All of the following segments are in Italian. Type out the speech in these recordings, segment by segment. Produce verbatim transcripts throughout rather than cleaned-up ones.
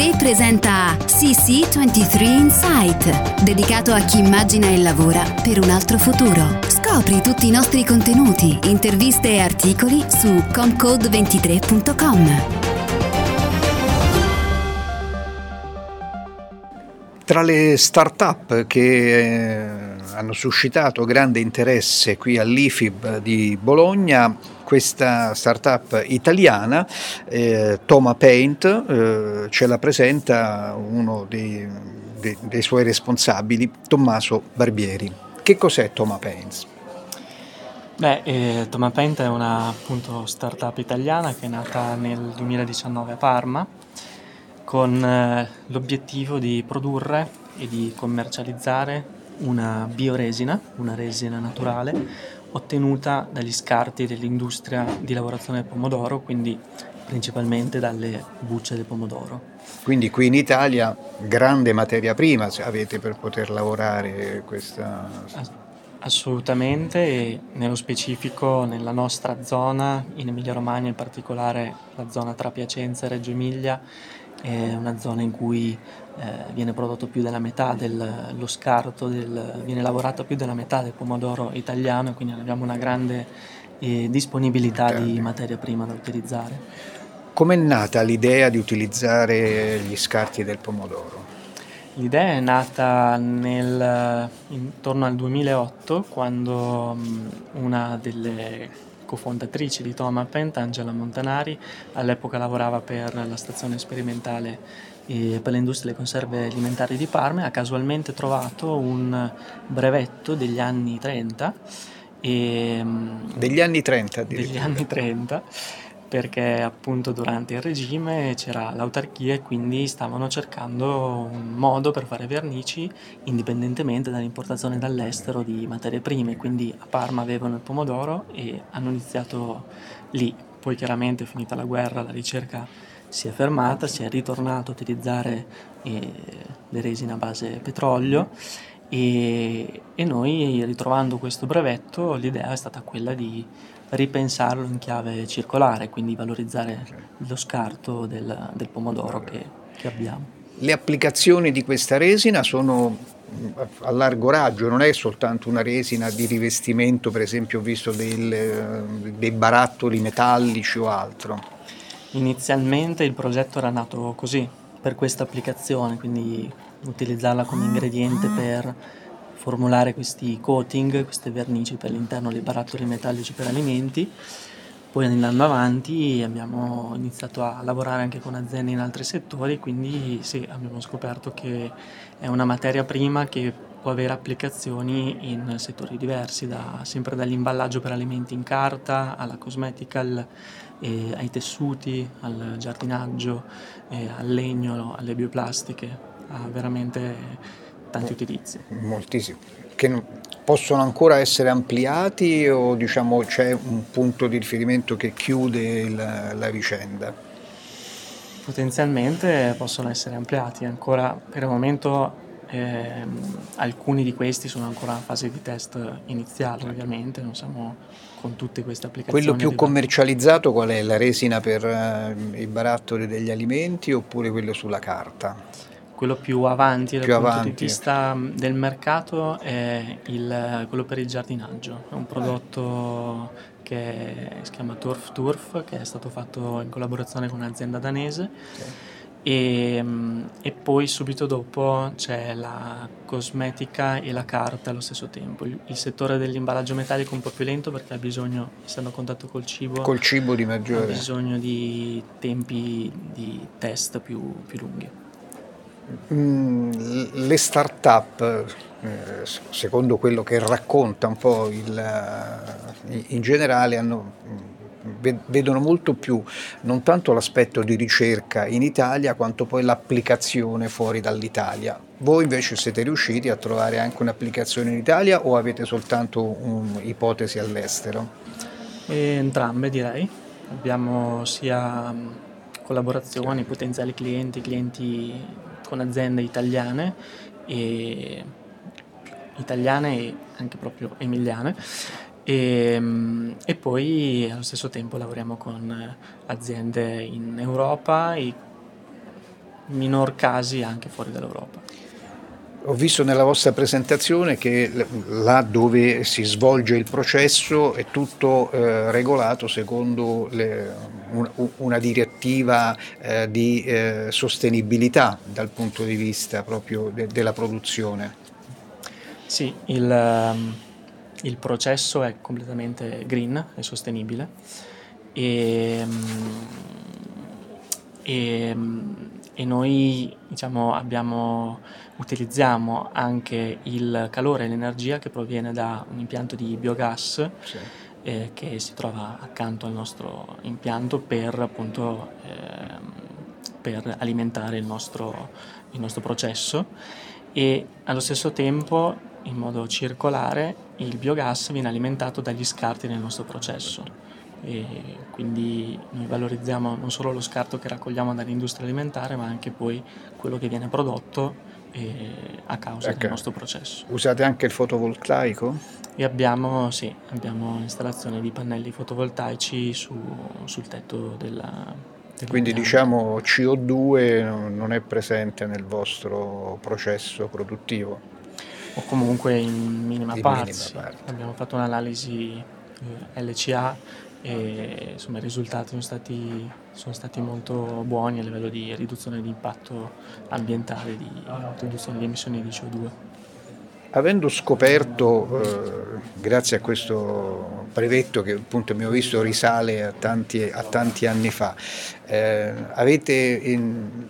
ventitré presenta C C ventitré Insight, dedicato a chi immagina e lavora per un altro futuro. Scopri tutti i nostri contenuti, interviste e articoli su comcode ventitré punto com. Tra le start-up che eh, hanno suscitato grande interesse qui all'I F I B di Bologna, questa start-up italiana, eh, Thoma Paint, eh, ce la presenta uno dei, dei, dei suoi responsabili, Tommaso Barbieri. Che cos'è Thoma Paints? Beh, eh, Thoma Paint è una appunto startup italiana che è nata nel duemiladiciannove a Parma con eh, l'obiettivo di produrre e di commercializzare una bioresina, una resina naturale ottenuta dagli scarti dell'industria di lavorazione del pomodoro, quindi principalmente dalle bucce del pomodoro. Quindi qui in Italia grande materia prima avete per poter lavorare questa... Assolutamente, e nello specifico nella nostra zona, in Emilia Romagna in particolare la zona tra Piacenza e Reggio Emilia, è una zona in cui eh, viene prodotto più della metà dello scarto, del, viene lavorato più della metà del pomodoro italiano, e quindi abbiamo una grande eh, disponibilità di materia prima da utilizzare. Com'è nata l'idea di utilizzare gli scarti del pomodoro? L'idea è nata nel, intorno al duemilaotto, quando um, una delle cofondatrici di Thoma Paint, Angela Montanari, all'epoca lavorava per la stazione sperimentale eh, per l'industria delle conserve alimentari di Parma, ha casualmente trovato un brevetto degli anni trenta. E, um, degli anni trenta? Degli anni trenta. Perché appunto durante il regime c'era l'autarchia e quindi stavano cercando un modo per fare vernici indipendentemente dall'importazione dall'estero di materie prime, quindi a Parma avevano il pomodoro e hanno iniziato lì. Poi chiaramente finita la guerra la ricerca si è fermata, si è ritornato a utilizzare eh, le resine a base petrolio e, e noi, ritrovando questo brevetto, l'idea è stata quella di ripensarlo in chiave circolare, quindi valorizzare lo scarto del, del pomodoro che, che abbiamo. Le applicazioni di questa resina sono a largo raggio, non è soltanto una resina di rivestimento, per esempio ho visto del, dei barattoli metallici o altro. Inizialmente il progetto era nato così, per questa applicazione, quindi utilizzarla come ingrediente per formulare questi coating, queste vernici per l'interno dei barattoli metallici per alimenti. Poi andando avanti abbiamo iniziato a lavorare anche con aziende in altri settori, quindi sì, abbiamo scoperto che è una materia prima che può avere applicazioni in settori diversi, da, sempre dall'imballaggio per alimenti in carta alla cosmetica, al, eh, ai tessuti, al giardinaggio, eh, al legno, alle bioplastiche, ha veramente tanti utilizzi. Moltissimi, che possono ancora essere ampliati o diciamo c'è un punto di riferimento che chiude la, la vicenda? Potenzialmente possono essere ampliati, ancora per il momento eh, alcuni di questi sono ancora in fase di test iniziale, ovviamente non siamo con tutte queste applicazioni. Quello più commercializzato qual è? La resina per uh, i barattoli degli alimenti oppure quello sulla carta? Quello più avanti dal più punto avanti. di vista del mercato è il, quello per il giardinaggio, è un prodotto che si chiama Turf Turf, che è stato fatto in collaborazione con un'azienda danese. Okay. E, e poi subito dopo c'è la cosmetica e la carta allo stesso tempo. Il, il settore dell'imballaggio metallico è un po' più lento perché ha bisogno, essendo a contatto col cibo, col cibo di maggiore, ha bisogno di tempi di test più, più lunghi. Le start-up, eh, secondo quello che racconta un po' il, in generale, hanno, vedono molto più non tanto l'aspetto di ricerca in Italia quanto poi l'applicazione fuori dall'Italia. Voi invece siete riusciti a trovare anche un'applicazione in Italia o avete soltanto un'ipotesi all'estero? E entrambe direi, abbiamo sia collaborazioni, potenziali clienti, clienti con aziende italiane e italiane e anche proprio emiliane e, e poi allo stesso tempo lavoriamo con aziende in Europa e minor casi anche fuori dall'Europa. Ho visto nella vostra presentazione che là dove si svolge il processo è tutto eh, regolato secondo le, un, una direttiva eh, di eh, sostenibilità dal punto di vista proprio de, della produzione. Sì, il, il processo è completamente green, è sostenibile e, e, e noi diciamo abbiamo utilizziamo anche il calore e l'energia che proviene da un impianto di biogas, sì. eh, che si trova accanto al nostro impianto per appunto eh, per alimentare il nostro, il nostro processo, e allo stesso tempo in modo circolare il biogas viene alimentato dagli scarti del nostro processo. E quindi noi valorizziamo non solo lo scarto che raccogliamo dall'industria alimentare, ma anche poi quello che viene prodotto e a causa ecco. del nostro processo. Usate anche il fotovoltaico? E abbiamo, sì, abbiamo installazione di pannelli fotovoltaici su, sul tetto della, della Quindi pianta. diciamo C O due non è presente nel vostro processo produttivo? O comunque in minima, in parte, minima sì. parte. Abbiamo fatto un'analisi eh, L C A e insomma i risultati sono stati, sono stati molto buoni a livello di riduzione di impatto ambientale, di riduzione di emissioni di C O due. Avendo scoperto, eh, grazie a questo brevetto che appunto abbiamo visto risale a tanti, a tanti anni fa, eh, avete in,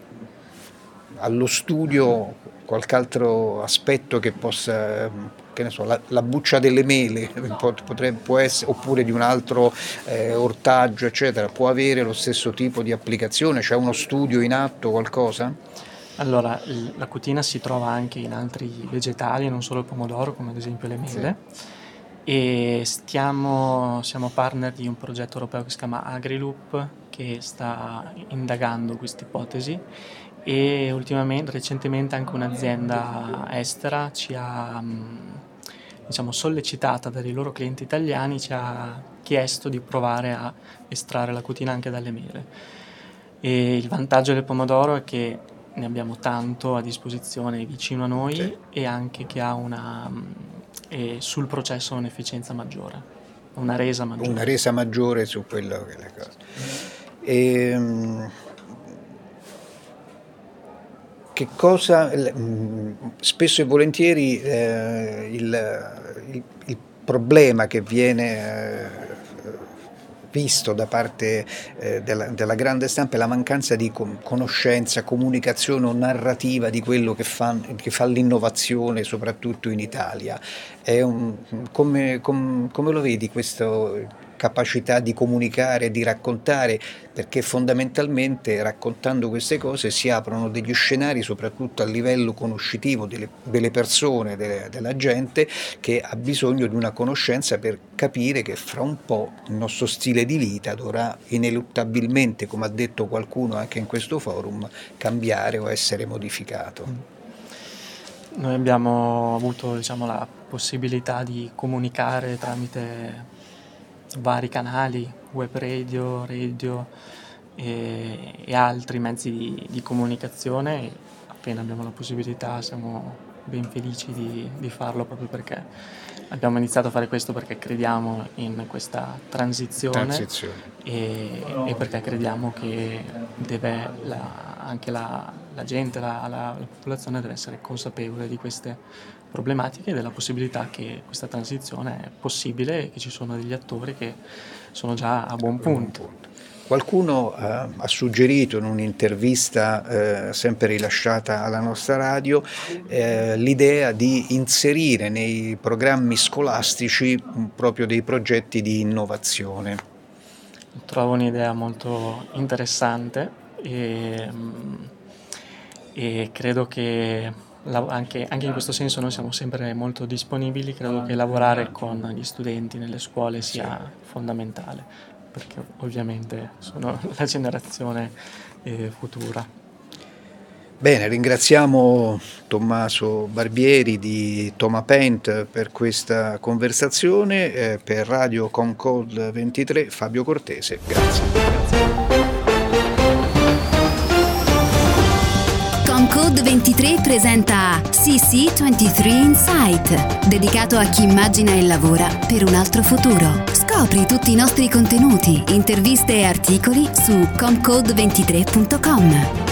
allo studio qualche altro aspetto che possa, che ne so, la, la buccia delle mele potrebbe, può essere, oppure di un altro eh, ortaggio eccetera, può avere lo stesso tipo di applicazione? C'è uno studio in atto, qualcosa? Allora, la cutina si trova anche in altri vegetali, non solo il pomodoro, come ad esempio le mele, sì. E stiamo, siamo partner di un progetto europeo che si chiama AgriLoop, che sta indagando questa ipotesi, e ultimamente, recentemente anche un'azienda estera ci ha, diciamo, sollecitata dai loro clienti italiani, ci ha chiesto di provare a estrarre la cutina anche dalle mele. E il vantaggio del pomodoro è che ne abbiamo tanto a disposizione vicino a noi, sì. E anche che ha una e sul processo un'efficienza maggiore, una resa maggiore. Una resa maggiore su quello che è la cosa. E, che cosa spesso e volentieri eh, il, il, il problema che viene eh, visto da parte eh, della, della grande stampa è la mancanza di com- conoscenza, comunicazione o narrativa di quello che fa, che fa l'innovazione, soprattutto in Italia. È un, come, com, come lo vedi questa capacità di comunicare, di raccontare, perché fondamentalmente raccontando queste cose si aprono degli scenari soprattutto a livello conoscitivo delle, delle persone, delle, della gente che ha bisogno di una conoscenza per capire che fra un po' il nostro stile di vita dovrà ineluttabilmente, come ha detto qualcuno anche in questo forum, cambiare o essere modificato. Noi abbiamo avuto, diciamo, la possibilità di comunicare tramite vari canali, web radio, radio e, e altri mezzi di, di comunicazione. Appena abbiamo la possibilità siamo ben felici di, di farlo, proprio perché abbiamo iniziato a fare questo perché crediamo in questa transizione, transizione. E, e perché crediamo che deve la, anche la, la gente, la, la, la popolazione deve essere consapevole di queste problematiche e della possibilità che questa transizione è possibile e che ci sono degli attori che sono già a buon punto. Qualcuno eh, ha suggerito in un'intervista eh, sempre rilasciata alla nostra radio eh, l'idea di inserire nei programmi scolastici proprio dei progetti di innovazione. Trovo un'idea molto interessante e, e credo che Anche, anche in questo senso noi siamo sempre molto disponibili. Credo che lavorare con gli studenti nelle scuole sia fondamentale, perché ovviamente sono la generazione eh, futura. Bene, ringraziamo Tommaso Barbieri di Tomapent per questa conversazione, eh, per Radio Concord ventitré Fabio Cortese, grazie. Grazie. Comcode ventitré presenta C C ventitré Insight, dedicato a chi immagina e lavora per un altro futuro. Scopri tutti i nostri contenuti, interviste e articoli su comcode ventitré punto com.